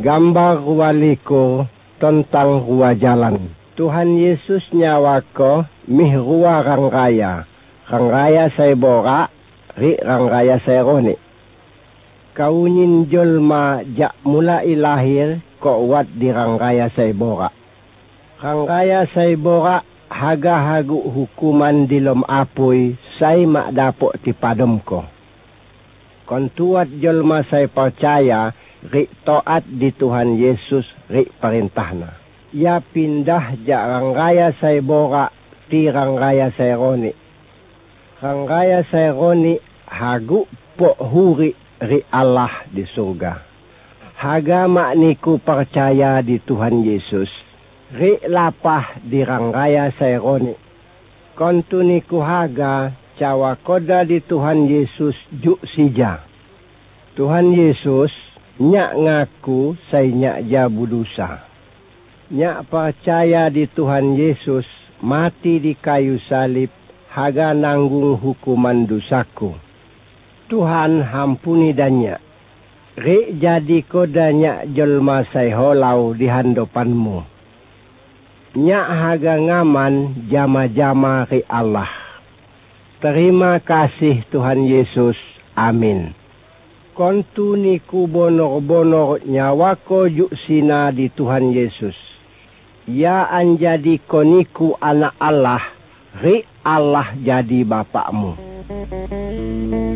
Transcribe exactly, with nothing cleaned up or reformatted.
Gambar rua likur tentang rua jalan. Tuhan Yesus nyawako mih rua rangraya. Rangraya saya borak, ri rangraya saya roni. Kaunyin jolma jak mulai lahir kok wat di rangraya saya borak. Rangraya saya borak haga hagu hukuman dilom apui saya mak dapok ti padomko. Kontuat jolma saya percaya ri toat di Tuhan Yesus ri perintahna. Ya pindah jak rangraya saya borak ti rangraya saya roni. Rangraya saya roni hagu pok huri ri Allah di surga. Haga mak niku percaya di Tuhan Yesus. Ri lapah di rangraya saya roni. Kontu niku haga cawa koda di Tuhan Yesus juk sija. Tuhan Yesus nyak ngaku saya nyak jabu dosa. Nyak percaya di Tuhan Yesus mati di kayu salib haga nanggung hukuman dosaku. Tuhan hampuni danya. Ri jadi kodanya jelma saya holau di handopanmu. Nyak haga ngaman jama-jama ri Allah. Terima kasih Tuhan Yesus. Amin. Kontu niku bonor-bonor nyawako juk sina di Tuhan Yesus. Ya anjadi koniku anak Allah. Ri Allah jadi bapakmu.